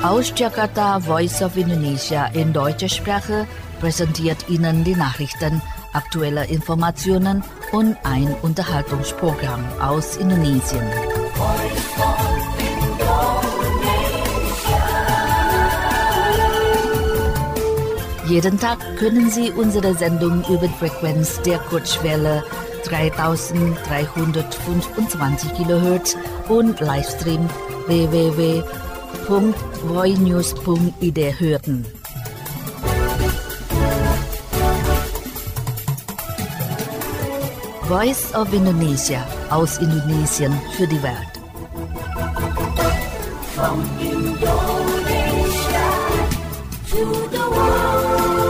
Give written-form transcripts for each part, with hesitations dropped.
Aus Jakarta, Voice of Indonesia in deutscher Sprache präsentiert Ihnen die Nachrichten, aktuelle Informationen und ein Unterhaltungsprogramm aus Indonesien. Jeden Tag können Sie unsere Sendung über die Frequenz der Kurzwelle 3325 kHz und Livestream www.voinews.id hören. Voice of Indonesia aus Indonesien für die Welt. From Indonesia to the world.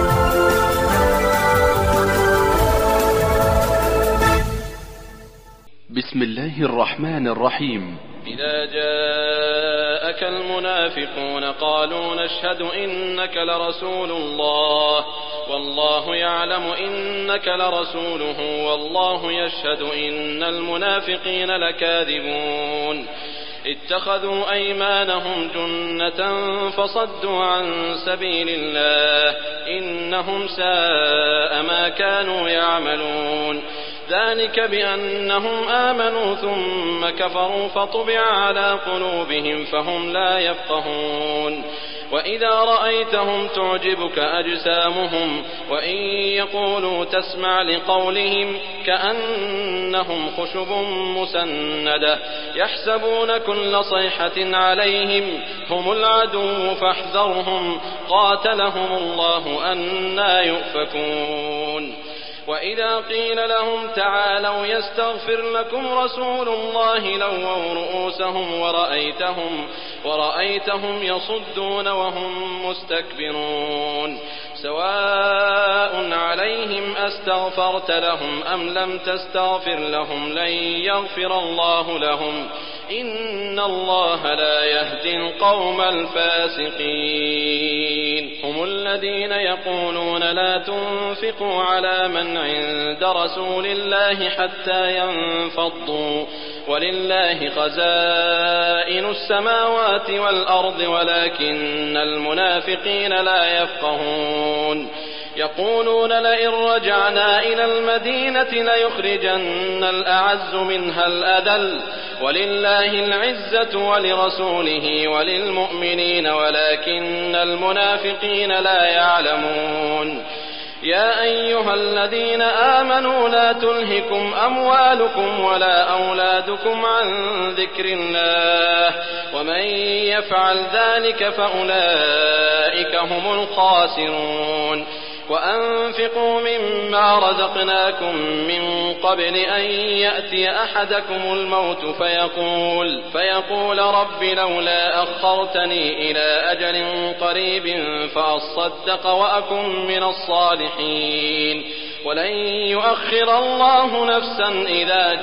بسم الله الرحمن الرحيم. إذا جاءك المنافقون قالوا نشهد إنك لرسول الله والله يعلم إنك لرسوله والله يشهد إن المنافقين لكاذبون اتخذوا أيمانهم جنة فصدوا عن سبيل الله إنهم ساء ما كانوا يعملون ذلك بأنهم آمنوا ثم كفروا فطبع على قلوبهم فهم لا يفقهون وإذا رأيتهم تعجبك أجسامهم وإن يقولوا تسمع لقولهم كأنهم خشب مسندة يحسبون كل صيحة عليهم هم العدو فاحذرهم قاتلهم الله أنى يؤفكون وإذا قيل لهم تعالوا يستغفر لكم رسول الله لووا رؤوسهم ورأيتهم يصدون وهم مستكبرون سواء عليهم أستغفرت لهم أم لم تستغفر لهم لن يغفر الله لهم إن الله لا يهدي القوم الفاسقين هم الذين يقولون لا تنفقوا على من عند رسول الله حتى ينفضوا ولله خزائن السماوات والأرض ولكن المنافقين لا يفقهون يقولون لئن رجعنا إلى المدينة ليخرجن الأعز منها الأذل ولله العزة ولرسوله وللمؤمنين ولكن المنافقين لا يعلمون يا أيها الذين آمنوا لا تلهكم أموالكم ولا أولادكم عن ذكر الله ومن يفعل ذلك فأولئك هم الخاسرون وأنفقوا مما رزقناكم من قبل أن يأتي أحدكم الموت فيقول رب لولا أخرتني إلى أجل قريب فأصدق وأكن من الصالحين ولن يؤخر الله نفسا إذا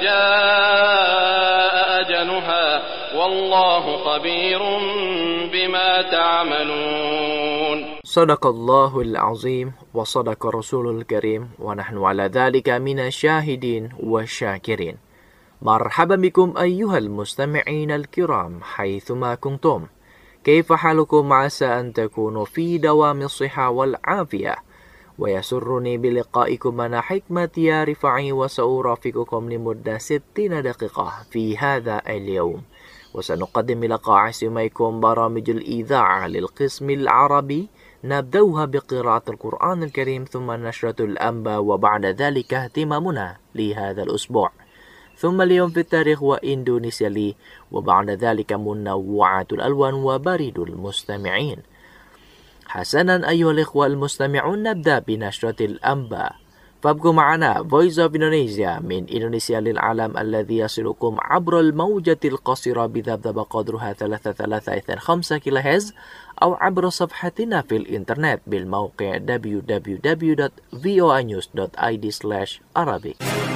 جاء أجلها والله خبير بما تعملون. صدق الله العظيم وصدق رسول الكريم ونحن على ذلك من الشاهدين والشاكرين. مرحبا بكم أيها المستمعين الكرام حيثما كنتم. كيف حالكم؟ عسى أن تكونوا في دوام الصحة والعافية ويسرني بلقائكم أنا حكمة يا رفعي وسأرافقكم لمدة 60 دقيقة في هذا اليوم وسنقدم لقاء سميكم برامج الإذاعة للقسم العربي نبدأها بقراءة القرآن الكريم ثم نشرة الأنباء وبعد ذلك اهتمامنا لهذا الأسبوع ثم اليوم في التاريخ وإندونيسيا لي وبعد ذلك منوعات الألوان وبريد المستمعين. حسنا أيها الإخوة المستمعون نبدأ بنشرة الأنباء فابقوا معنا Voice of Indonesia من إندونيسيا للعالم الذي يصلكم عبر الموجة القصيرة بذبذب قدرها 335 كيلوهرتز أو عبر صفحتنا في الإنترنت بالموقع www.voanews.id/Arabic.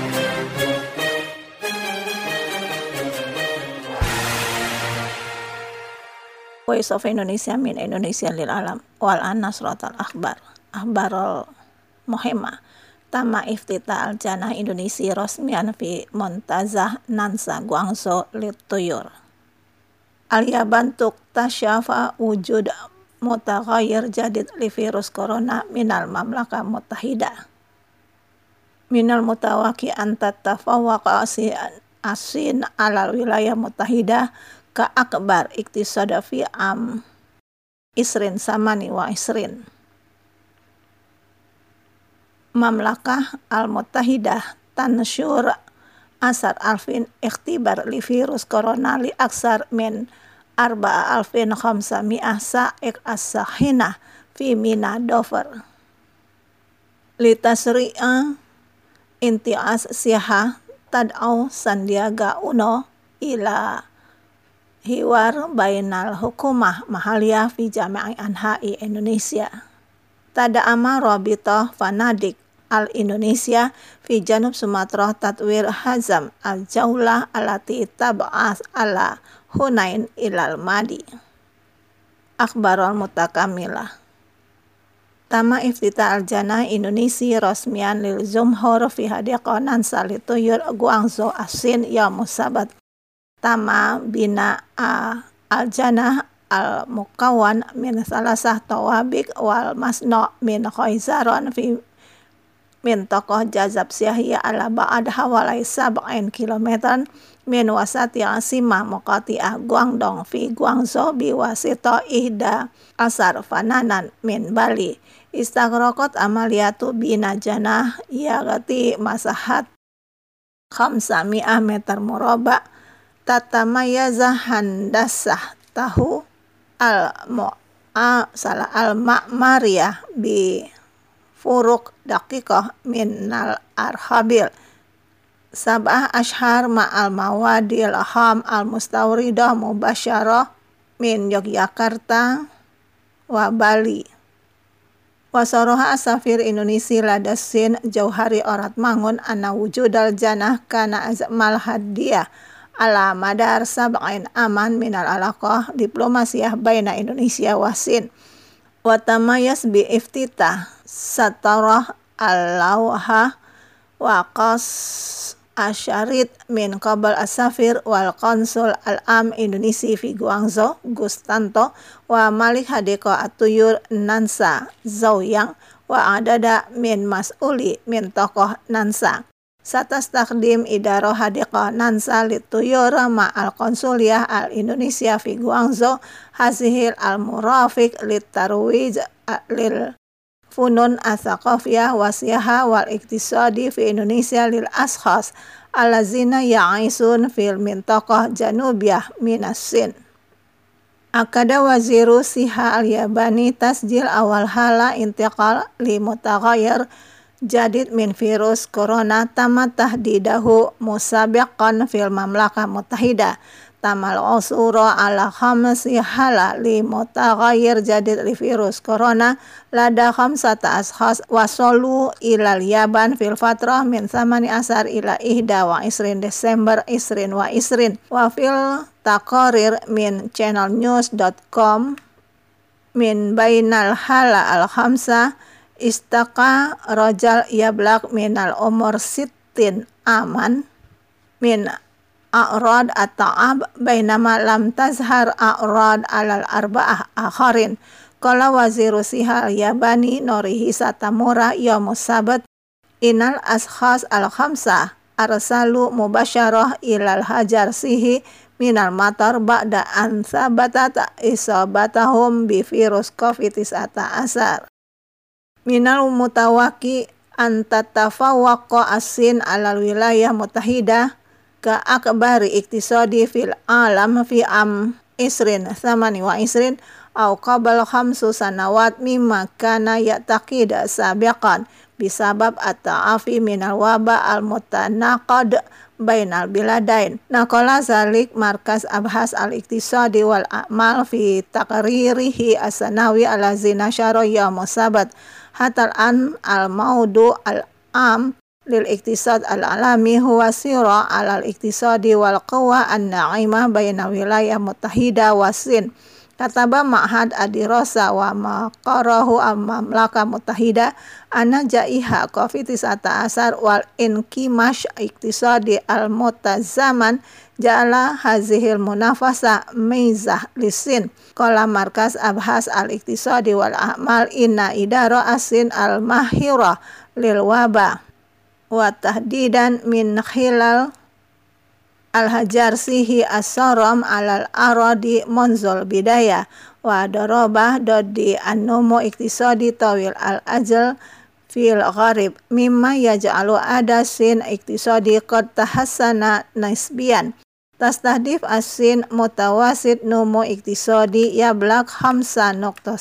Voice of Indonesia من إندونيسيا للعالم والآن نشرة الأخبار. أخبار المهمة. تم افتتاح الجناح إندونيسي رسميا في منتزه نانسا غوانغزو للطيور. Al-Yaban tuktasyafa wujud mutaghayyir jadid li virus corona minal mamlakah muttahidah. Minal mutawaki an tatafawwaqa asin alal wilayah muttahidah ka akbar iktisada fi am isrin samani wa isrin. Mamlakah al-muttahidah tansyur asar alfin ikhtibar li virus corona li aksar min 4,500 sa'iq as-sahina fi mina dover. Li tasri'a inti'as siha tad'au Sandiaga Uno ila hiwar bainal hukumah mahaliyah fi jami'i anha'i Indonesia. Tada'ama rabitah fanadik al-Indonesia fi Janub Sumatera tatwir hazam al-jaulah alati tab'as ala Hunain ilal Madi. Akhbarul mutakamilah. Tama iftita al-Janah Indonesia rasmian lil Jumhur fi hadiqanan salituyur Guangzhou asin yaum sabat. Tama bina al-Janah al-mukawan min salasah tawabik wal masno min khaizaron fi min tokoh jazab syahiyah ala ba'ad hawalai sab'in kilometer min wasati asimah muqati'ah Guangdong fi Guangzhou biwasito ihda asar fananan min Bali. Istaghraqat amaliyatu bina janah yagati masahat 500 meter murabba tatamayaza handasah tahu al-ma'mariyah bi furuk daqiqah minal arhabil sab'ah ashhar ma'al mawadil ham al-mustawridah mubasyarah min Yogyakarta wa Bali. Wasaroha asafir Indonesia ladasin jauhari orat mangun anna wujudal janah kana azmal hadiyah ala madar sab'in aman minal alaqah diplomasiyah baina Indonesia wasin. Watamayas bi iftitah satarah al-lawha wa qas asyarit min qabal asafir wal konsul al-am Indonesia fi Guangzhou Gustanto wa malik hadiko atuyur Nansa Zaoyang wa adada min mas'uli min tokoh Nansa. Satas takdim idaro hadiko Nansa lituyur ma'al konsuliyah al-Indonesia fi Guangzhou hazihil al-murafiq litarwij lil funun as-saqafiyah wasiyaha wal iktisadi fi Indonesia lil ashkhas allazina ya'isun fil mintaqah janubiyah minas Sin. Akada waziru siha al-Yabani tasjil awal hala intiqal li mutaghayyir jadid min virus corona tamat tahdidahu musabiqan fil mamlakah muttahidah tamal usura ala khamsi hala li mutaghayyir jadid li virus corona lada khamsata ashkhas wasalu ilal Yaban fil fatrah min 18 ila 21 Desember 2020 wa fil taqarir min channelnews.com min bainal hala al khamsa istaqa rajal yablaq minal umur sittin aman min a'rad at-ta'ab bainama lam tazhar a'rad alal arba'ah akharin. Qala waziru sihal Yabani Norihi Satamura yaumus sabat inal ashkhas al-khamsah arsalu mubasyarah ilal hajar sihi minal matar ba'da an sabatat isabatahum bi virus COVID-19 asar. Minal mutawaki an tatafawwaqa asin alal wilayah muttahidah ka akbari iktisadi fil alam fi am isrin samani wa isrin au qabal khamsu sanawat mimma kana ya'taqida sabiqan bisabab at-ta'afi minal waba al-mutanaqad bainal biladain. Naqala zalik markas abhas al-iktisadi wal a'mal fi taqririhi as-sanawi alazi nasyara yaumus sabat hatal an al-maudu al-am lil iktisad al-alami huwa sira al-iktisadi wal qawa an-na'imah baina wilayah muttahidah wa Sin Kataba Ma'had Adirosa wa Maqarahu Mamlaka Mutahida Ana Jaiha COVID-19 wal Inkimash Iktisadi Al-Mutazaman Ja'ala hazihil munafasa Meizah Lisin Qala Markas Abhas Al-Iktisadi wal A'mal Inna Idara Asin Al-Mahira Lil Waba wa tahdidan min khilal Al-Hajar sihi as-saram alal aradi monzol bidaya wa darobah dodi an-numu iktisadi tawil al-ajal fil gharib mimma yaj'alu adasin iktisadi qad tahassana nisbiyan tastahdif asin mutawasid numu iktisadi yablak 5.7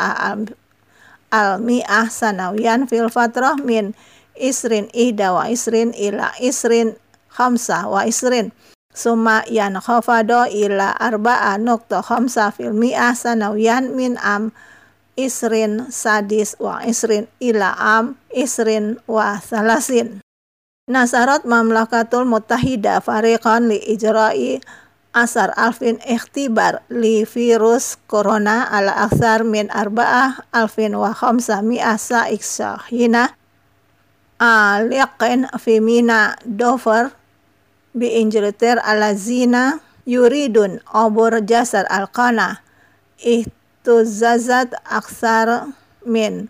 al-mi'ah sanawiyan fil fatrah min isrin ihda wa isrin ila isrin khamsa wa isrin summa yankhafado ila 4.5 fil mi'ah sanawiyan min am isrin sadis wa isrin ila am isrin wa salasin. Nasarat Mamlakatul Mutahida fariqan li ijra'i asar alfin ikhtibar li virus corona ala aksar min 4.500 sa'ik syahina aliqin fi mina dover bi injiltir alazina yuridun obur jasar alqana ihtuzazat aksar min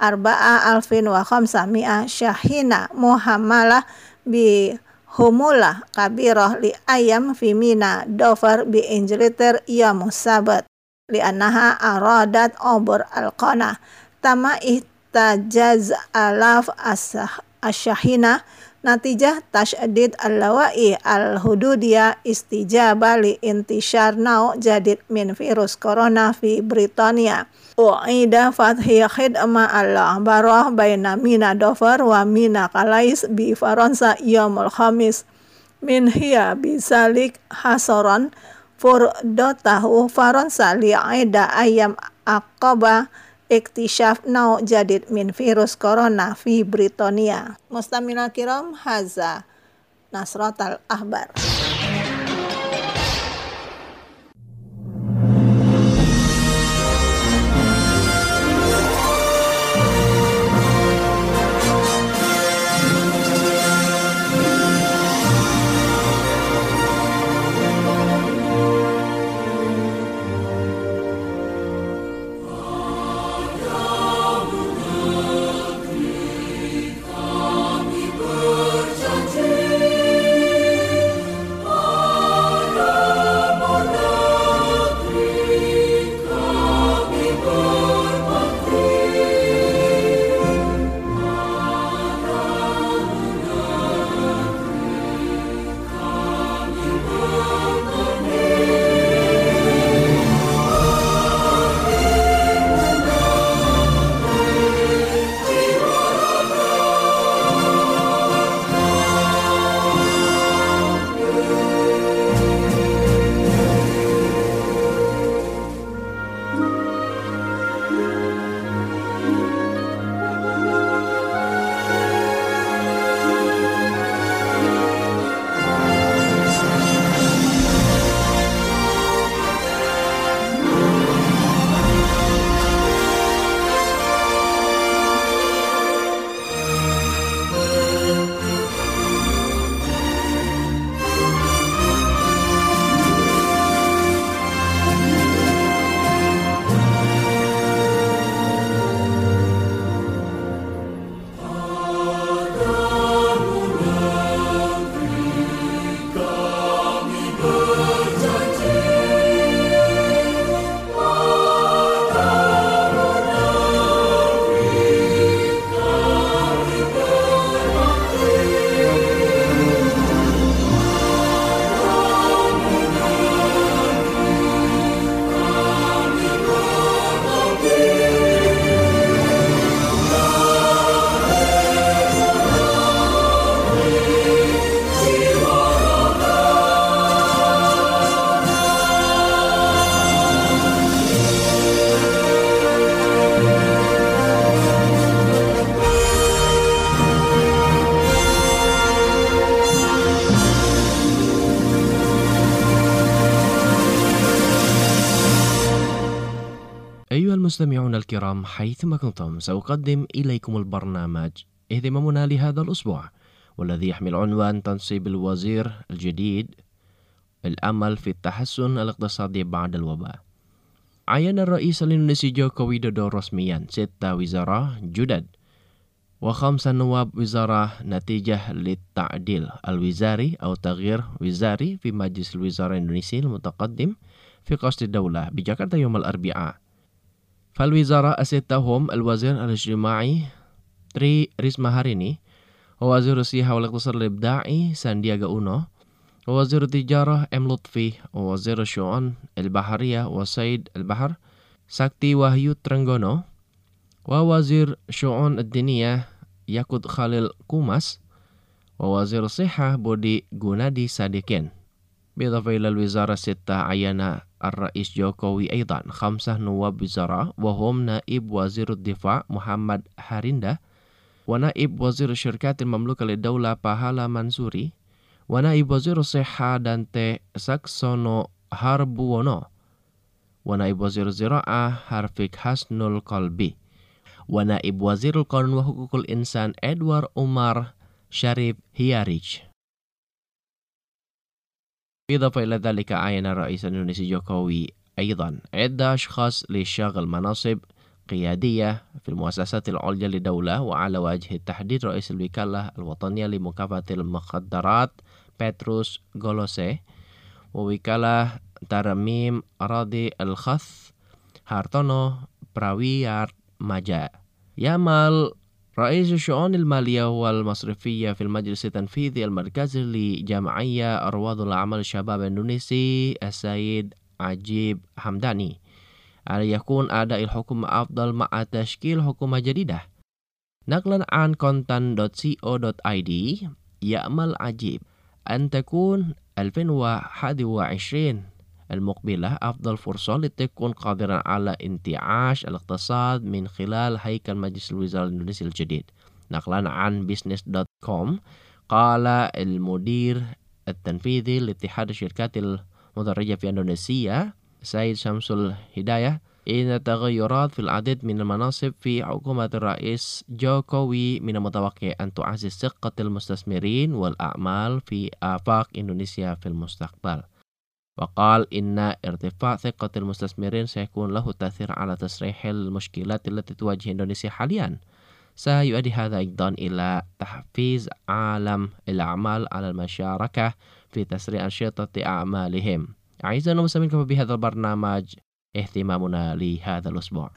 4.500 syahina muhammalah bi humulah kabirah li ayam fi mina dover bi injiltir yamus sabat li annaha aradat obur alqana tama ihtajaz alaf asyahina natijah tasydid al-lawa'i al-hududiyah istijabah li intishar nau jadid min virus corona fi Britania u'ida fathi khidma al-barah baina mina dover wa mina kalais bi Faransa yaumul khamis min hiya bisalik hasoron furdotahu Faransa li'ida ayam aqaba iktishaf nau jadid min virus corona fi Britania. Mustamina kiram haza Nasratal Akhbar. المستمعون الكرام حيثما كنتم سأقدم إليكم البرنامج اهتمامنا لهذا الأسبوع، والذي يحمل عنوان تنصيب الوزير الجديد، الأمل في التحسن الاقتصادي بعد الوباء. عين الرئيس الإندونيسي جوكو ويدودو رسميا 6 وزراء جدد و5 نواب وزراء نتيجة للتعديل الوزاري أو تغيير وزاري في مجلس الوزراء الإندونيسي المتقدم في قصر الدولة بجاكرتا يوم الأربعاء. فالوزراء الستة هم الوزير الاجتماعي تري ريسما هاريني، ووزير السياحة والاقتصاد الإبداعي ساندياغا أونو، ووزير التجارة ام لطفي، ووزير الشؤون البحرية وصيد البحر ساكتي وهيو ترنغونو، ووزير شؤون الدينية ياكود خاليل كوماس، ووزير الصحة بودي غونادي ساديكين. بالإضافة إلى الوزارة الستة عين الرئيس جوكوي أيضا 5 نواب وزراء، وهم نائب وزير الدفاع محمد هاريندا، ونائب وزير الشركات المملوكة للدولة باهالا منصوري، ونائب وزير الصحة دانتي ساكسونو هاربوونو، ونائب وزير الزراعة هارفيك حسنول قلبي، ونائب وزير القانون وحقوق الإنسان إدوار عمر شريف هياريج. إضافة إلى ذلك عين الرئيس الإندونيسي جوكوي أيضا عدة أشخاص لشغل مناصب قيادية في المؤسسات العليا للدولة، وعلى وجه التحديد رئيس الوكالة الوطنية لمكافحة المخدرات بطرس غولوسي، ووكالة ترميم أراضي الخث هارتونو براويار ماجا. يعمل رئيس الشؤون المالية والمصرفية في المجلس التنفيذي المركزي لجمعية رواد الأعمال الشباب الإندونيسي السيد عجيب حمداني على يكون أداء الحكومة أفضل مع تشكيل حكومة جديدة. نقلا عن kontan.co.id، يأمل عجيب أن تكون 2021 المقبلة أفضل فرصة لتكون قادرا على انتعاش الاقتصاد من خلال هيكل مجلس الوزراء الإندونيسي الجديد. نقلا عن business.com، قال المدير التنفيذي لاتحاد الشركات المدرجة في إندونيسيا سيد شمسول هداية إن التغيرات في العديد من المناصب في حكومة الرئيس جوكوي من المتوقع أن تعزز ثقة المستثمرين والأعمال في آفاق إندونيسيا في المستقبل. وقال إن ارتفاع ثقة المستثمرين سيكون له تأثير على تسريح المشكلات التي تواجه إندونيسيا حاليا. سيؤدي هذا أيضا إلى تحفيز عالم الأعمال على المشاركة في تسريع أنشطة أعمالهم. أعزائنا المستمعين، بهذا البرنامج اهتمامنا لهذا الأسبوع.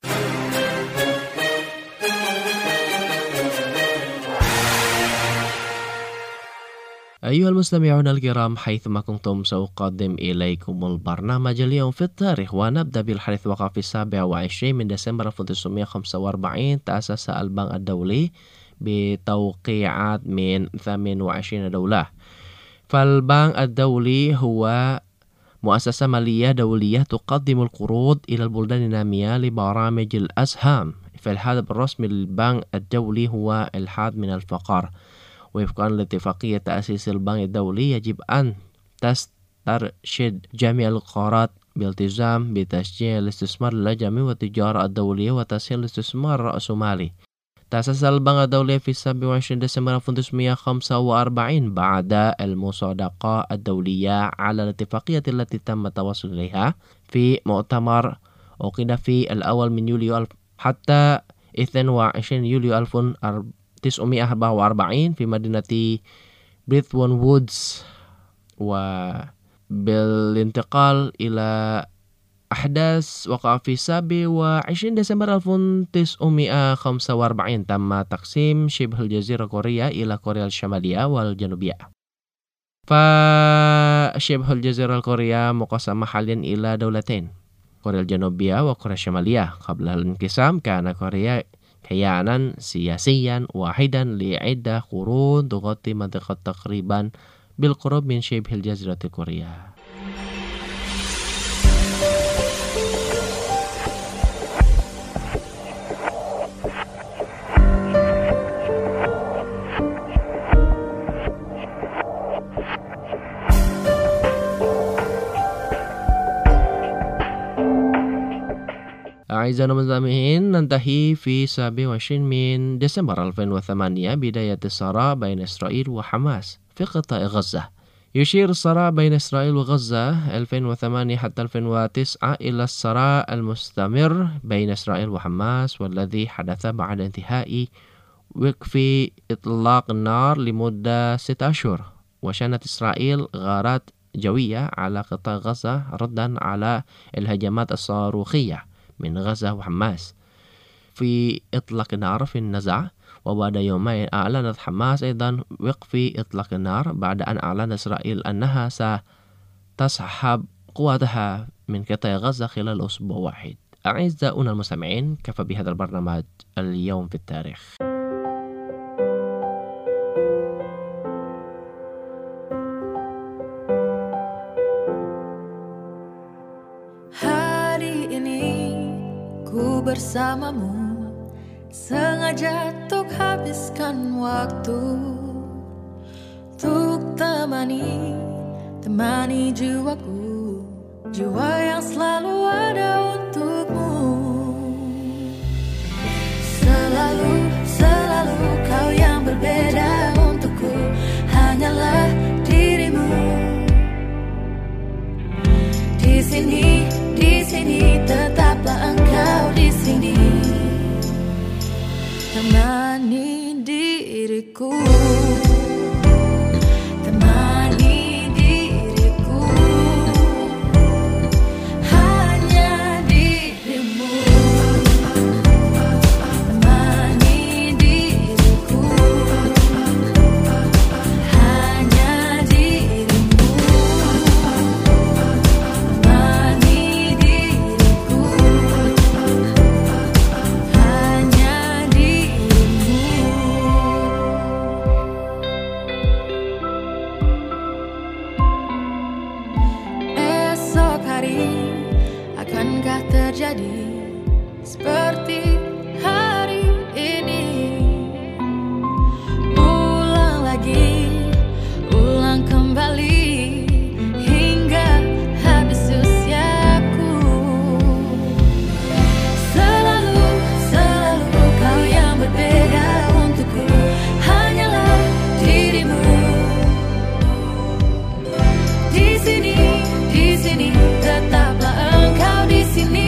أيها المستمعون الكرام، حيثما كنتم سأقدم إليكم البرنامج اليوم في التاريخ، ونبدأ بالحديث. وقع في 27 من ديسمبر 1945 تأسس البنك الدولي بتوقيعات من 28 دولة. فالبنك الدولي هو مؤسسة مالية دولية تقدم القروض إلى البلدان النامية لبرامج الأسهام. فالهدف الرسمي للبنك الدولي هو الحد من الفقر. وفقا لاتفاقية تأسيس البنك الدولي، يجب أن تسترشد جميع القارات بالتزام بتشجيع الاستثمار الأجنبي والتجارة الدولية وتسهيل الاستثمار الرأسمالي. تأسس البنك الدولي في 27 ديسمبر 1945 بعد المصادقة الدولية على الاتفاقية التي تم التوصل إليها في مؤتمر عقد في الأول من يوليو حتى 22 يوليو 1944 في مدينة بريثون وودز، وبالانتقال إلى أحداث وقع في 27 ديسمبر 1945 تم تقسيم شبه الجزيرة كوريا إلى كوريا الشمالية والجنوبية. فشبه الجزيرة الكورية مقسمة حاليا إلى دولتين، كوريا الجنوبية وكوريا الشمالية. قبل الانقسام كان كوريا كيانا سياسيا واحدا لعدة قرون تغطي منطقة تقريبا بالقرب من شبه الجزيرة الكورية. أعزائنا المستمعين، ننتهي في 27 من ديسمبر 2008 بداية الصراع بين إسرائيل وحماس في قطاع غزة. يشير الصراع بين إسرائيل وغزة 2008 حتى 2009 إلى الصراع المستمر بين إسرائيل وحماس، والذي حدث بعد انتهاء وقف إطلاق النار لمدة 6 أشهر. وشنت إسرائيل غارات جوية على قطاع غزة ردا على الهجمات الصاروخية من غزة وحماس في إطلاق النار في النزع. وبعد يومين أعلنت حماس أيضا وقف إطلاق النار بعد أن أعلنت إسرائيل أنها ستسحب قواتها من قطاع غزة خلال أسبوع واحد. أعزائنا المستمعين، كفى بهذا البرنامج اليوم في التاريخ. Hari ini ku bersamamu, sengaja untuk habiskan waktu, untuk temani jiwaku, jiwa yang selalu ada untukmu. Selalu kau yang berbeda untukku, hanyalah dirimu. Di sini tetaplah engkau di sini, temani diriku, temani diriku, hanya dirimu, temani diriku, hanya dirimu, temani diriku, hanya akankah terjadi seperti hari ini? Ulang kembali hingga habis usiaku. Selalu kau yang berbeda untukku, hanyalah dirimu. Di sini tetaplah engkau di sini,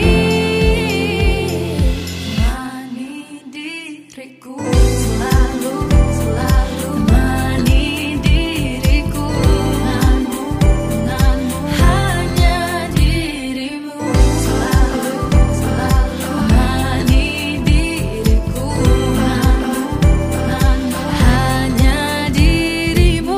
temani diriku, selalu temani diriku, denganmu, hanya dirimu, selalu temani diriku, denganmu, hanya dirimu,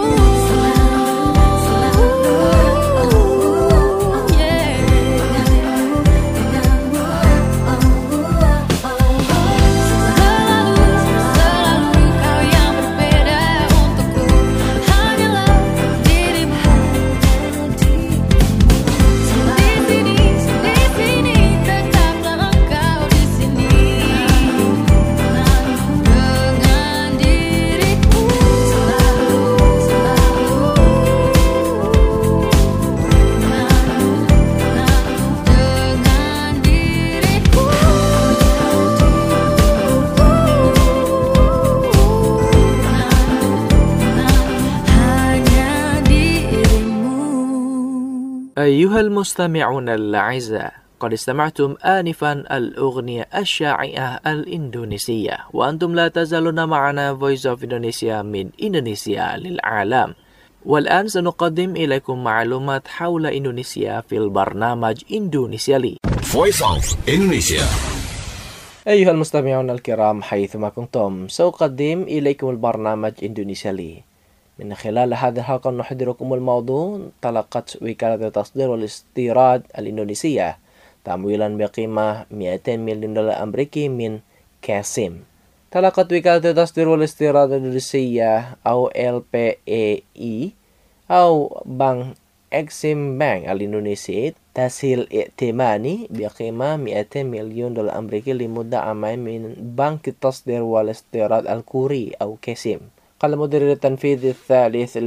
أيها المستمعون الأعزاء، قد استمعتم آنفا الأغنية الشائعة الإندونيسية، وأنتم لا تزالون معنا Voice of Indonesia من إندونيسيا للعالم. والآن سنقدم إليكم معلومات حول إندونيسيا في البرنامج إندونيسيا لي. Voice of Indonesia. أيها المستمعون الكرام حيثما كنتم، سأقدم إليكم البرنامج إندونيسيا لي. من خلال هذه الحلقة نحضركم الموضوع: تلقت وكالة التصدير والاستيراد الإندونيسية تمويلا بقيمة $200 مليون أمريكي من كاسيم. تلقت وكالة التصدير والاستيراد الإندونيسية أو LPAI أو بنك إكسيم بنك الإندونيسي تسهيل ائتماني بقيمة $200 مليون أمريكي لمدة عامين من بنك التصدير والاستيراد الكوري أو كاسيم. قال المدير التنفيذي الثالث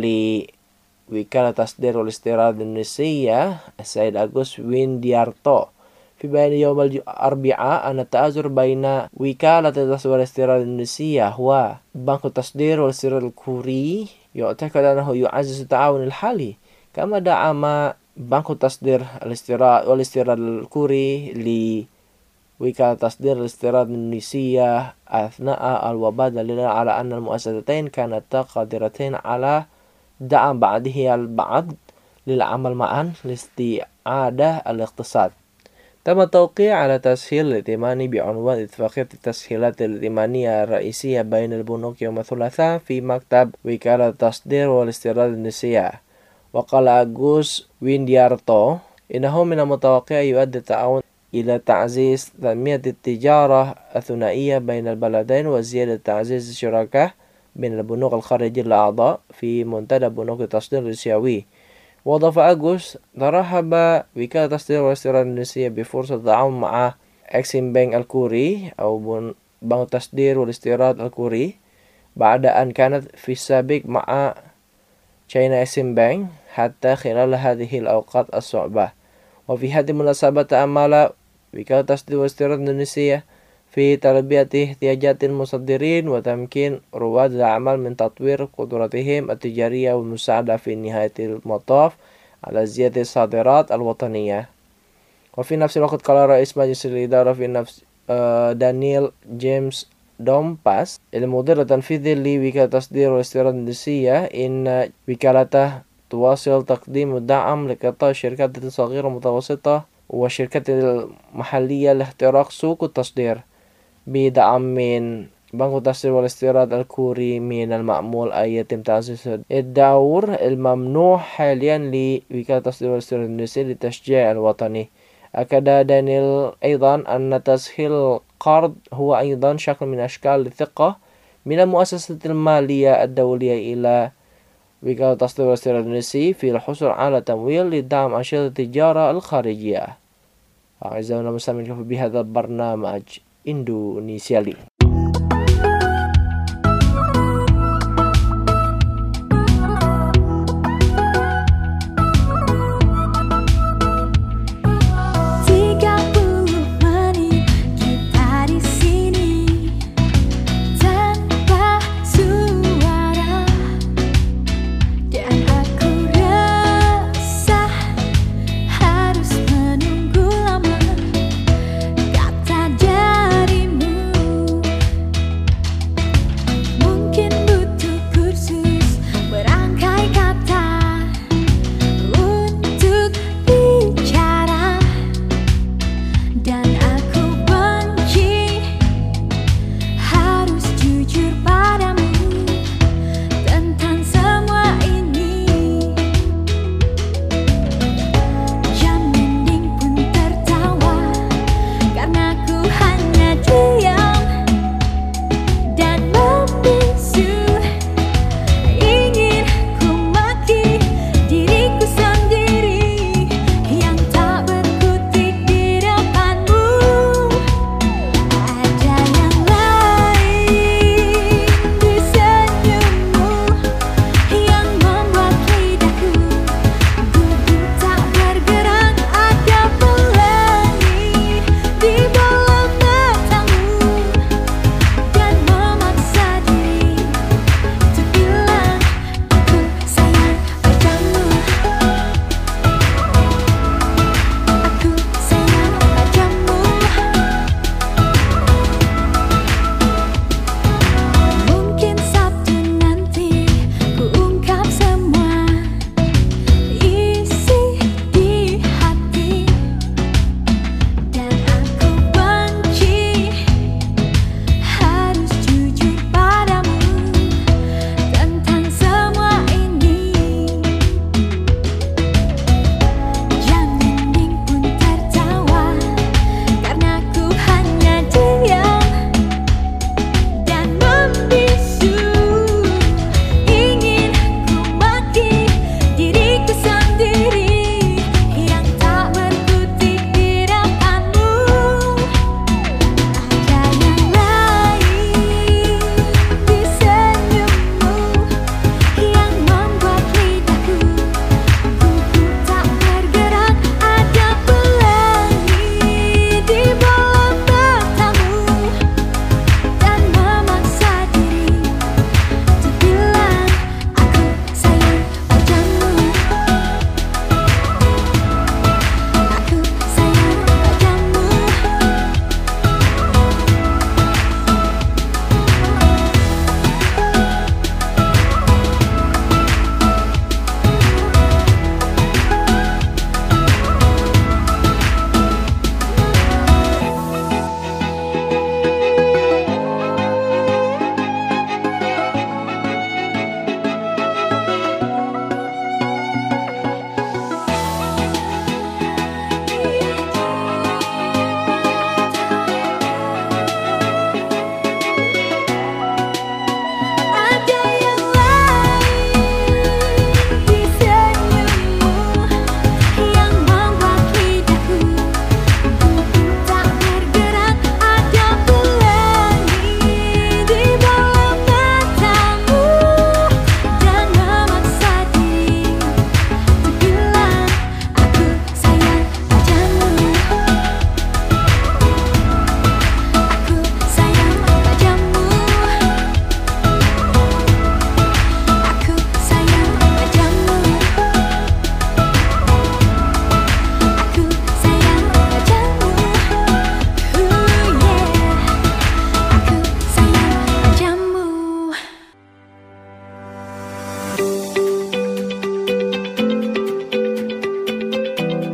لوكالة التصدير والاستيراد الإندونيسية السيد أغوست وينديارتو في بيان يوم الأربعاء أن التآزر بين وكالة التصدير والاستيراد الإندونيسية وبنك التصدير والاستيراد الكوري يعتقد أنه يعزز التعاون الحالي، كما دعم بنك التصدير والاستيراد الكوري لوكالة التصدير والاستيراد الإندونيسية أثناء الوباء، دليلا على أن المؤسستين كانتا قادرتين على دعم بعضها البعض للعمل معا لاستعادة الاقتصاد. تم التوقيع على تسهيل الائتماني بعنوان اتفاقية التسهيلات الائتمانية الرئيسية بين البنوك يوم الثلاثاء في مكتب وكالة التصدير والاستيراد الإندونيسية. وقال أغوس وينديارتو إنه من المتوقع يؤدي التعاون إلى تعزيز تنمية التجارة الثنائية بين البلدين وزيادة تعزيز الشراكة بين البنوك الخارجية الأعضاء في منتدى بنوك التصدير الآسيوي. وأضاف أغوس ترحب وكالة التصدير والاستيراد الإندونيسية بفرصة التعاون مع إكسيم بانك الكوري أو بنك التصدير والاستيراد الكوري بعد أن كانت في السابق مع تشاينا إكسيم بانك حتى خلال هذه الأوقات الصعبة. وفي هذه المناسبة تأمل وكالة التصدير والاستيراد الإندونيسية في تلبية احتياجات المصدرين وتمكين رواد الأعمال من تطوير قدراتهم التجارية والمساعدة في نهاية المطاف على زيادة الصادرات الوطنية. وفي نفس الوقت قال رئيس مجلس الإدارة في نفس دانيال جيمس دومباس المدير التنفيذي لوكالة التصدير والاستيراد الإندونيسية إن وكالته تواصل تقديم الدعم لقطاع الشركات الصغيرة والمتوسطة والشركات المحلية لاختراق سوق التصدير بدعم من بنك التصدير والاستيراد الكوري. من المأمول أن يتم تأسيس الدور الممنوع حاليا لوكالة التصدير والاستيراد الإندونيسية للتشجيع الوطني. أكد دانيال أيضا أن تسهيل القرض هو أيضا شكل من أشكال الثقة من المؤسسات المالية الدولية إلى وكالة التصدير والاستيراد الإندونيسي في الحصول على تمويل لدعم أنشطة التجارة الخارجية. أعزائنا المستمعين بهذا البرنامج إندونيسيا لي. Kata jarimu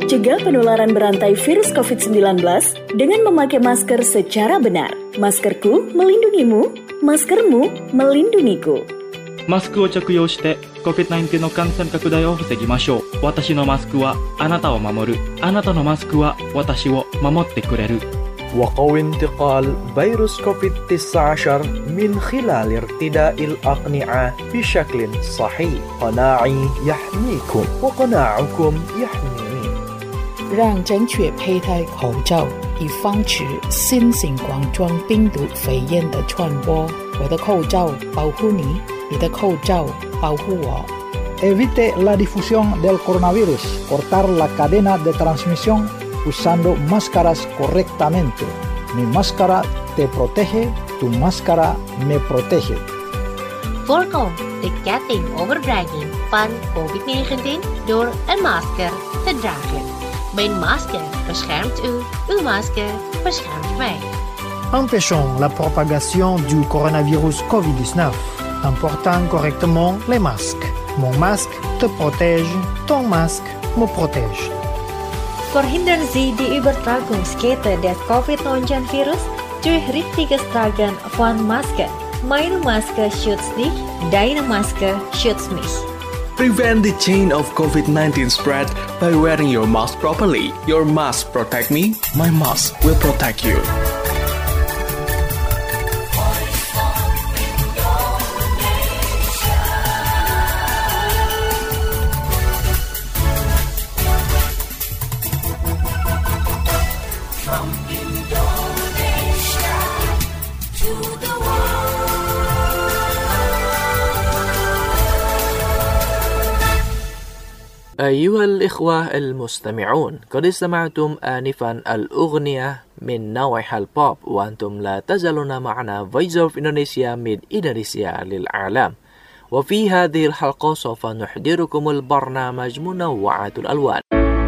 Cegah penularan berantai virus COVID-19 dengan memakai masker secara benar. Maskerku melindungimu, maskermu melindungiku. マスクを着用して COVID-19 の感染拡大を防ぎましょう。私のマスクはあなたを守る。あなたのマスクは私を守ってくれる。 وقوي انتقال فيروس كوفيد-19 من خلال ارتداء الأقنعة بشكل صحيح. قناعي يحميكم وقناعكم يحميني. 让正确佩戴口罩，以防止新型冠状病毒肺炎的传播。我的口罩保护你，你的口罩保护我。 Evite la difusión del coronavirus. Cortar la cadena de transmisión usando máscaras correctamente. Mi máscara te protege, tu máscara me protege. Voorkom de ketting overdraging van COVID-19 door een masker te dragen. Mijn masker beschermt u, uw masker beschermt mij. Empêchons la propagation du coronavirus COVID-19 en portant correctement les masques. Mon masque te protège, ton masque me protège. Verhindern Sie die Übertragungskette des Covid-19-Virus durch richtiges Tragen von Masken. Meine Maske schützt dich, deine Maske schützt mich. Prevent the chain of COVID-19 spread by wearing your mask properly. Your mask protect me, my mask will protect you. أيها الإخوة المستمعون، قد استمعتم آنفا الأغنية من نوعها البوب، وأنتم لا تزالون معنا Voice of Indonesia من إندونيسيا للعالم. وفي هذه الحلقة سوف نحضركم البرنامج منوعة الألوان.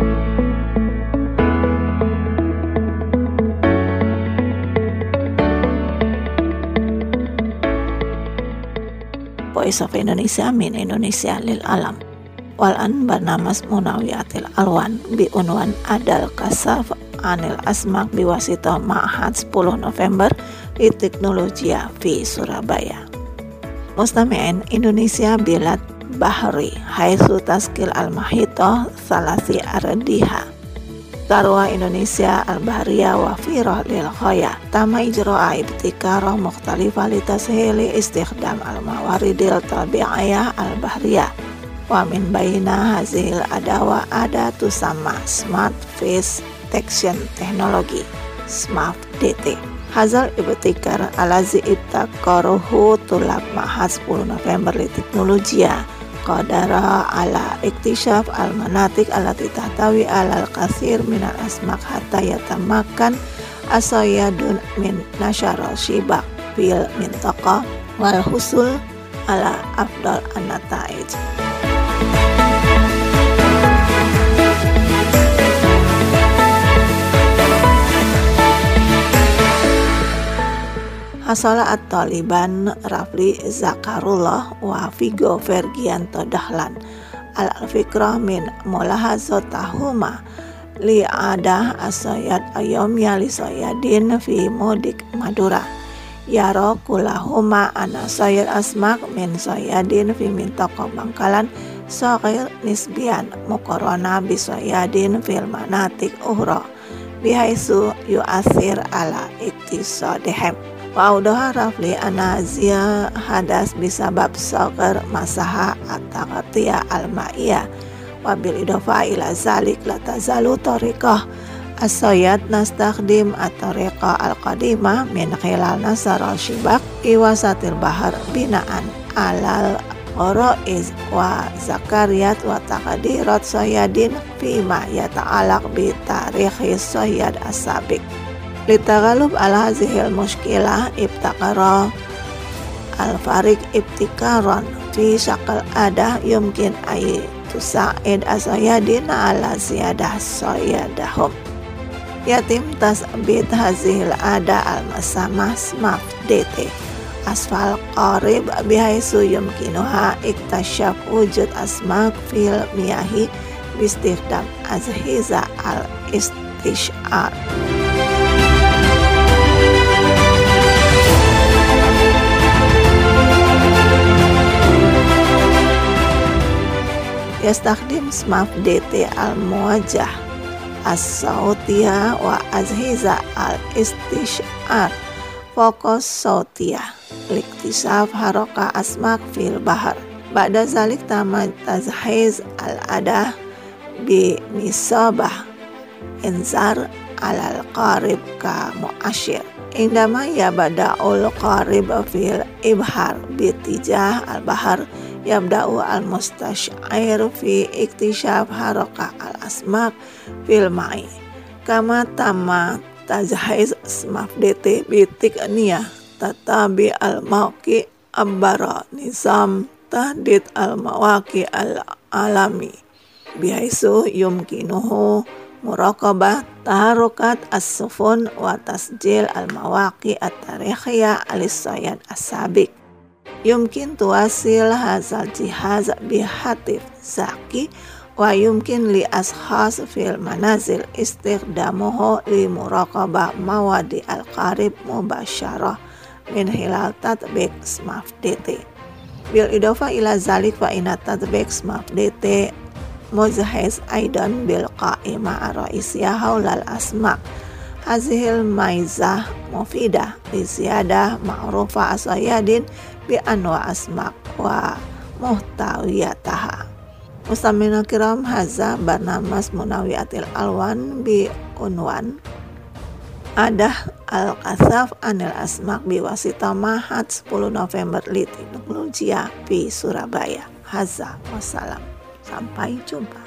Voice of Indonesia من إندونيسيا للعالم. والآن برنامج منوعة الألوان بعنوان Adal Kasaf Anil Asmak بواسطة معهد 10 November للتكنولوجيا في Surabaya. مستمعين إندونيسيا بلاد بحري حيث تشكل المحيط ثلاث أراضيها. ثروة إندونيسيا البحرية وفيرة للغاية. تم إجراء ابتكار مختلفة لتسهيل استخدام الموارد الطبيعية البحرية. ومن بين هذه الأدوات ada تسمى Smart Fish Detection Technology SMART DT. هذا الابتكار الذي ابتكره طلاب معهد 10 نوفمبر للتكنولوجيا قدر على اكتشاف المناطق التي تحتوي على الكثير من الأسماك حتى يتمكن الصيادون من نشر الشباك في المنطقة والحصول على أفضل النتائج. حصل الطالبان رافلي زكارولlah وفيجو فرجيانتو دهلان على الفكرة من ملاحظتهما لعادة الصياد اليومية للصيادين في موديك مادورا. يرى كلهما أن صيد أسماك من صيادين في منطقة بangkalan صغير نسبيا مقارنة بصيادين في المناطق أخرى بحيث يؤثر على اقتصادهم. وأوضح رافلي أن هذا حدث بسبب صغر مساحة التغطية المائية. وبالإضافة إلى ذلك لا تزال طريقة الصياد نستخدم الطريقة القديمة من خلال نصر الشباك في وسط البحر بناء على الغرائز وذكريات وتقديرات صيادين فيما يتعلق بتاريخ الصياد السابق. للتغلب على هذه المشكلة ابتكر الفريق ابتكارا في شكل أداة يمكن أن تساعد الصيادين على زيادة صيادهم. يتم تثبيت هذه الأداة المسمى سمارت DT أسفل قريب بحيث يمكنها اكتشاف وجود أسماك في المياه باستخدام أجهزة الاستشعار. يستخدم سمارت DT الموجه الصوتية وأجهزة الاستشعار فوكس صوتية لاكتشاف حركة أسماك في البحر. بعد ذلك تم تجهيز الأداة بمصباح إنذار على القارب كمؤشر. عندما يبدأ القارب في الإبحار باتجاه البحر، يبدأ المستشعر في اكتشاف حركة الأسماك في الماء. كما تم تجهيز سمارت DT بتقنية تتابع الموقع عبر نظام تحديد المواقع العالمي، بحيث يمكنه مراقبة تحركات السفن وتسجيل المواقع التاريخية للصياد السابق. يمكن توصيل هذا الجهاز بهاتف ذكي، ويمكن لأشخاص في المنازل استخدامه لمراقبة مواد القارب مباشرة من خلال تطبيق سمارت DT. بالإضافة إلى ذلك فإن تطبيق سمارت DT مجهز أيضا بالقائمة الرئيسية حول الأسماك. هذه الميزة مفيدة لزيادة معرفة الصيادين بأنواع أسماك ومحتوياتها. مستمعينا الكرام، هذا برنامج منوعات الألوان بعنوان Adah Al-Kathaf Anil Asmak biwasita Mahat 10 November Teknologia di Surabaya. Haza wassalam. Sampai jumpa.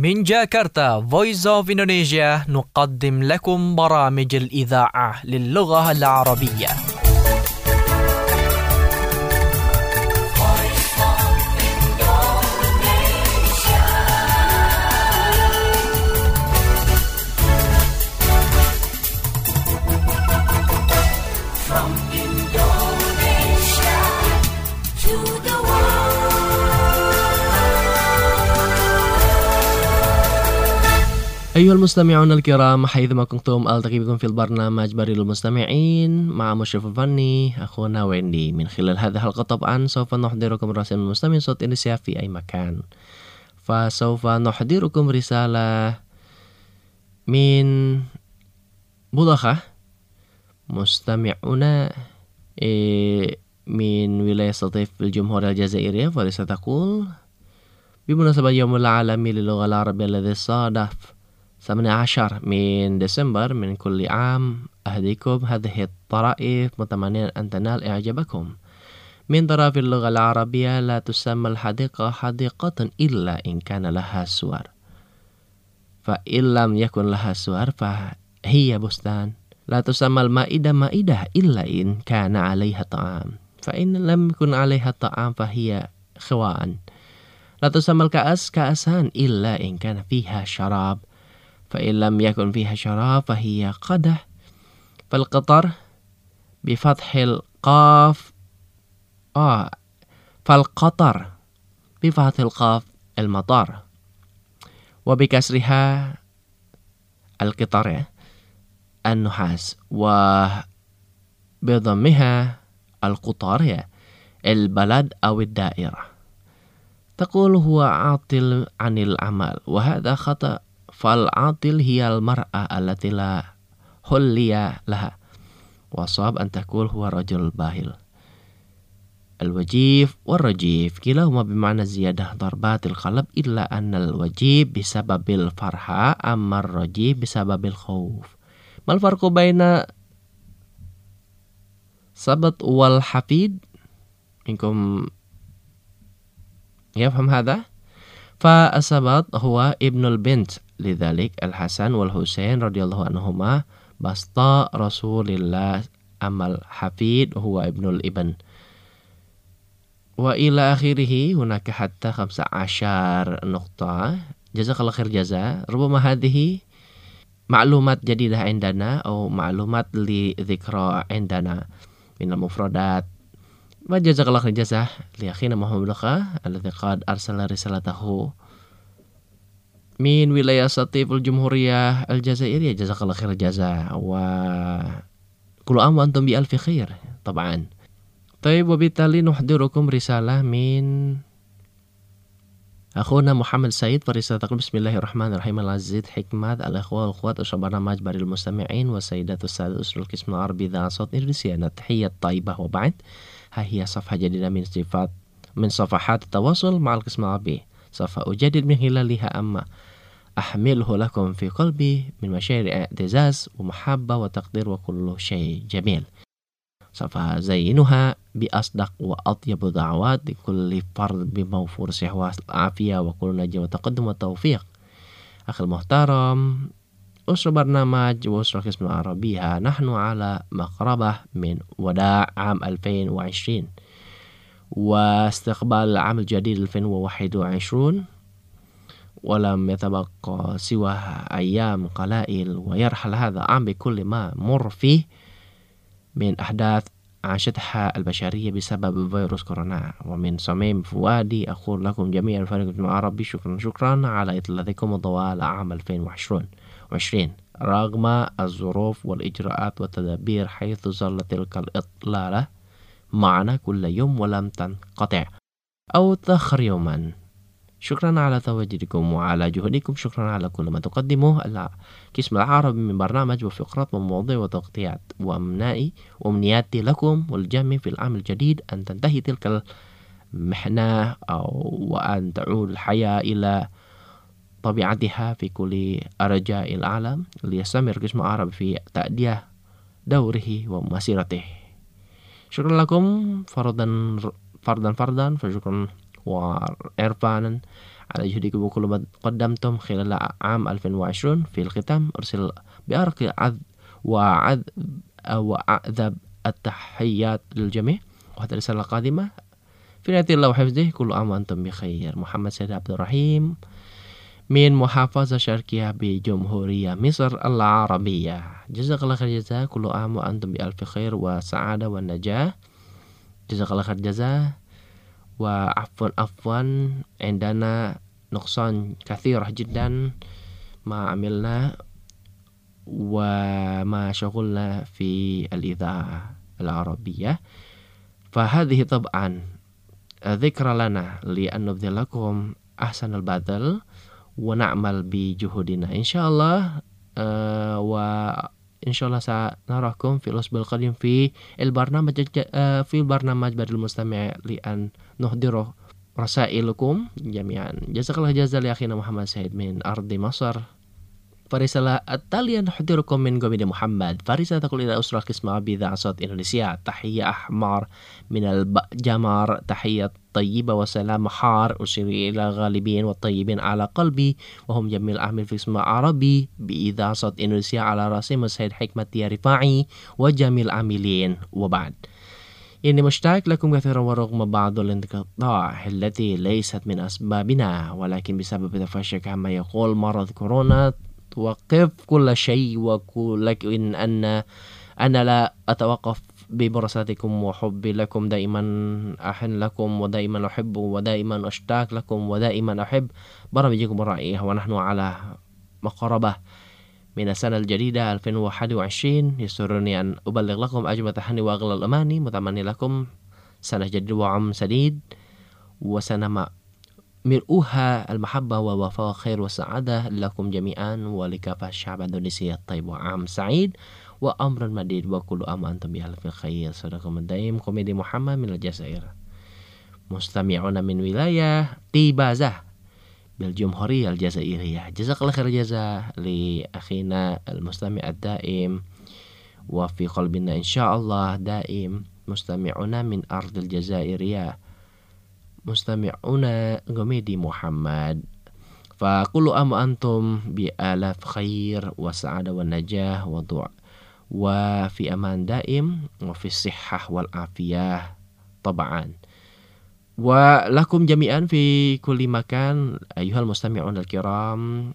من جاكرتا Voice of Indonesia نقدم لكم برامج الإذاعة للغة العربية. أيها المستمعون الكرام حيثما كنتم ألتقي بكم في البرنامج بريد المستمعين مع مشرف الفني أخونا ويندي. من خلال هذه الحلقة طبعا سوف نحضركم رسائل المستمعين صوت إندونيسيا في أي مكان. فسوف نحضركم رسالة من بلخة مستمعuna من ولاية سطيف الجمهورية الجزائرية، فرسالة تقول: بمناسبة يوم العالمي للغة العربية الذي صادف 18 من ديسمبر من كل عام، أهديكم هذه الطرائف متمنيا أن تنال إعجابكم. من طرف اللغة العربية لا تسمى الحديقة حديقة إلا إن كان لها سور، فإن لم يكن لها سور فهي بستان. لا تسمى المائدة مائدة إلا إن كان عليها طعام، فإن لم يكن عليها طعام فهي خوان. لا تسمى الكأس كأسان إلا إن كان فيها شراب، فإن لم يكن فيها شراب فهي قدح. فالقطر بفتح القاف فالقطر بفتح القاف المطر، وبكسرها القطر النحاس، وبضمها القطار البلد أو الدائرة. تقول هو عاطل عن العمل، وهذا خطأ، فالعاطل هي المرأة التي لا حلي لها، وصاب أن تقول هو رجل باهل. الوجيف والرجيف كلاهما بمعنى زيادة ضربات القلب، إلا أن الوجيف بسبب الفرحة أما الرجيف بسبب الخوف. ما الفرق بين سبط والحفيد؟ منكم يفهم هذا؟ فالسبط هو ابن البنت، لذلك الحسن والحسين رضي الله عنهما بسطا رسول الله، أما الحفيد هو ابن الابن. وإلى آخره هناك حتى 15 نقطة. جزاك الله خير جزاء. ربما هذه معلومات جديدة عندنا أو معلومات لذكرى عندنا من المفردات. وجزاك الله خير جزاء لأخينا محمد بلخة الذي قد أرسل رسالته من ولاية سطيف الجمهورية الجزائرية. جزاك الله خير جزاء، وكل عام وأنتم بألف خير طبعا. طيب، وبالتالي نحضركم رسالة من أخونا محمد سعيد، فرسالة تقول: بسم الله الرحمن الرحيم. العزيز حكمة الأخوة والأخوات أسرة برنامج بريد المستمعين والسيدات والسادة أسرة القسم العربي إذاعة صوت إندونيسيا، تحية طيبة. وبعد، ها هي صفحة جديدة من صفحات التواصل مع القسم العربي، سوف أجدد من خلالها أما أحمله لكم في قلبي من مشاعر اعتزاز ومحبة وتقدير وكل شيء جميل. سوف أزينها بأصدق وأطيب دعوات لكل فرد بموفور الصحة والعافية وكل نجاح وتقدم وتوفيق. أخي المحترم، أسرة برنامج وأسرة القسم العربية، نحن على مقربة من وداع عام 2020 واستقبال العام الجديد 2021، ولم يتبقى سوى أيام قلائل ويرحل هذا العام بكل ما مر فيه من أحداث عاشتها البشرية بسبب فيروس كورونا. ومن صميم فؤادي أقول لكم جميعا فريق العربي شكرا على إطلالكم طوال عام 2020 رغم الظروف والإجراءات والتدابير، حيث ظلت تلك الإطلالة معنا كل يوم ولم تنقطع أو تأخر يوما. شكرا على تواجدكم وعلى جهودكم، شكرا على كل ما تقدموه القسم العربي من برنامج وفقرات ومواضيع وتغطيات. وأمنياتي لكم والجميع في العام الجديد أن تنتهي تلك المحنة وأن تعود الحياة إلى طبيعتها في كل أرجاء العالم، ليستمر القسم العربي في تأدية دوره ومسيرته. شكرا لكم فردا فشكرا وإرفانا على جهدكم وكل ما قدمتم خلال عام 2020. في الختام أرسل بأرق وأعذب التحيات للجميع. وهذه الرسالة القادمة في نهاية الله وحفظه كل عام وأنتم بخير. محمد سيد عبد الرحيم من محافظة شرقية بجمهورية مصر العربية. جزاك الله خير الجزاء. كل عام وأنتم بألف خير وسعادة والنجاة. جزاك الله خير الجزاء. وعفوا عندنا نقصان كثيرة جدا ما عملنا وما شغلنا في الإذاعة العربية، فهذه طبعا ذكرى لنا لأن نبذل لكم أحسن البذل ونعمل بجهودنا إن شاء الله. وإن شاء الله سنراكم في الأسبوع القادم في البرنامج بدل المستمع لأن نحضر رسائلكم جميعا. جزاك الله جزاء لأخينا محمد سعيد من أرض مصر. فرسالة التالية نحضركم من قبل محمد. فرسالة تقول إلى أسرة قسم بإذاعة صوت إندونيسيا. تحية أحمر من الجمر، تحية طيبة وسلام حار أرسل إلى الغالبين والطيبين على قلبي وهم جميع العامل في اسم عربي بإذاعة صوت إندونيسيا على رأسهم السيد حكمة رفاعي وجميع العاملين. وبعد إني مشتاق لكم كثيرا ورغم بعض الانقطاع التي ليست من أسبابنا ولكن بسبب تفشي كما يقول مرض كورونا توقف كل شيء. ولكن أنا لا أتوقف بمراسلتكم وحبي لكم. دائما أحن لكم ودائما أحب ودائما أشتاق لكم ودائما أحب برامجكم الرائعة. ونحن على مقربة من السنة الجديدة 2021. يسرني أن أبلغ لكم أجمل تحني وأغلى الأماني متمني لكم سنة جديدة وعام سديد وسنة ملؤها المحبة والوفاء والخير والسعادة لكم جميعا ولكافة الشعب الإندونيسي الطيب. وعام سعيد وأمر مديد وكل عام وأنتم بألف خير. صدقكم الدائم كوميدي محمد من الجزائر. مستمعون من ولاية تيبازة بالجمهورية الجزائرية. جزاك الله خير الجزاء لأخينا المستمع الدائم وفي قلبنا إن شاء الله دائم. مستمعون من أرض الجزائرية مستمعون كوميدي محمد. فكل عام وأنتم بألف خير وسعادة والنجاة وفي أمان دائم وفي الصحة والعافية طبعا. ولكم جميعا في كل مكان أيها المستمعون الكرام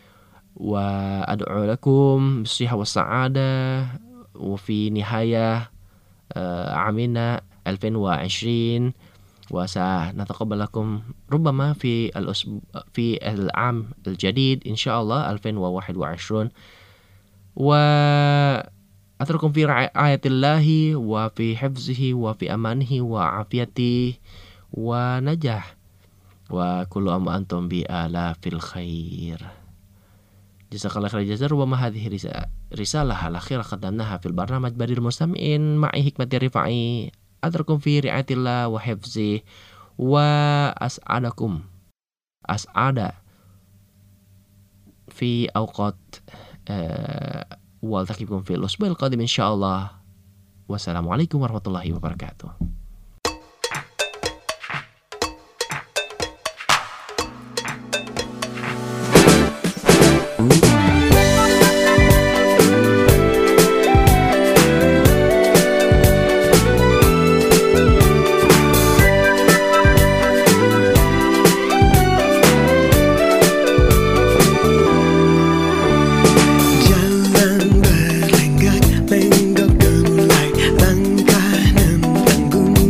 وأدعو لكم بالصحة والسعادة وفي نهاية عامنا 2020 وسنتقبل لكم ربما في العام الجديد إن شاء الله 2021. وأترككم في رعاية الله وفي حفظه وفي أمانه وعافيته ونجاح وكل عام وأنتم بآلاف الخير. جزاك الله خير الجزاء. ربما هذه رسالة الأخيرة قدمناها في البرنامج بديل المستمعين معي حكمة رفاعي. أترككم في رعاية الله وحفظه وأسعدكم أسعد في أوقات والتقيكم في الأسبوع القادم إن شاء الله. والسلام عليكم ورحمة الله وبركاته. Jalan berlenggak-lenggok gemulai langkah 6 tanggung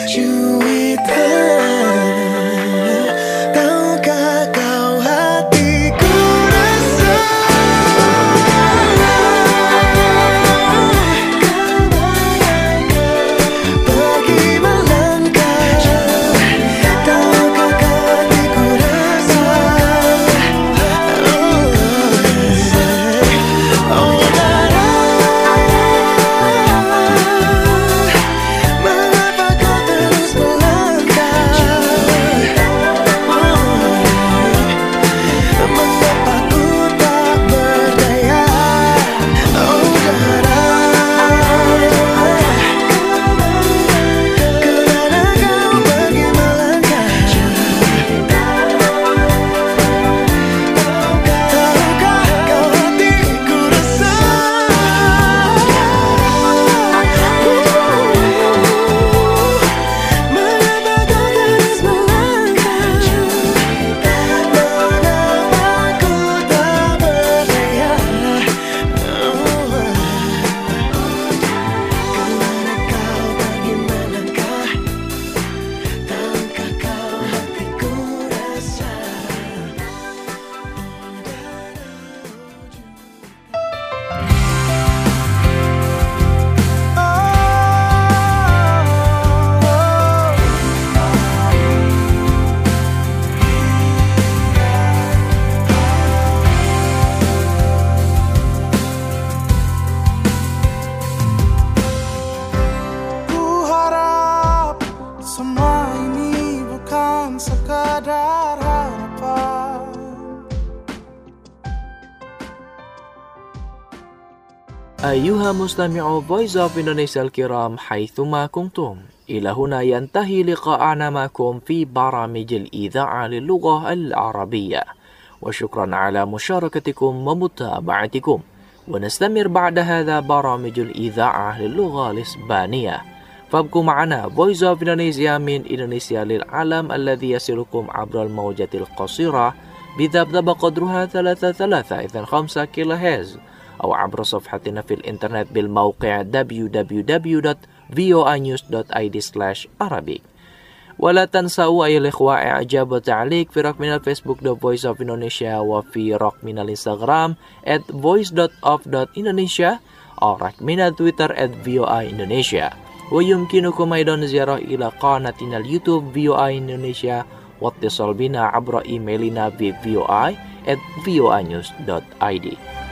أيها مستمعو Voice of Indonesia الكرام حيثما كنتم، إلى هنا ينتهي لقاءنا معكم في برامج الإذاعة للغة العربية، وشكرا على مشاركتكم ومتابعتكم. ونستمر بعد هذا برامج الإذاعة للغة الإسبانية، فابقوا معنا Voice of Indonesia من إندونيسيا للعالم الذي يصلكم عبر الموجة القصيرة بذبذب قدرها 3325 كيلوهرتز، أو عبر صفحتنا في الإنترنت بالموقع www.voanews.id/Arabic. ولا تنسوا أيها الإخوة إعجاب وتعليق في رقمنا الفيسبوك The Voice of Indonesia، وفي رقمنا الإنستغرام @voice.of.indonesia، أو رقمنا تويتر @voa_indonesia. ويمكنكم أيضا زيارة إلى قناتنا اليوتيوب VOA Indonesia، واتصال بنا عبر إيميلنا voa@voanews.id.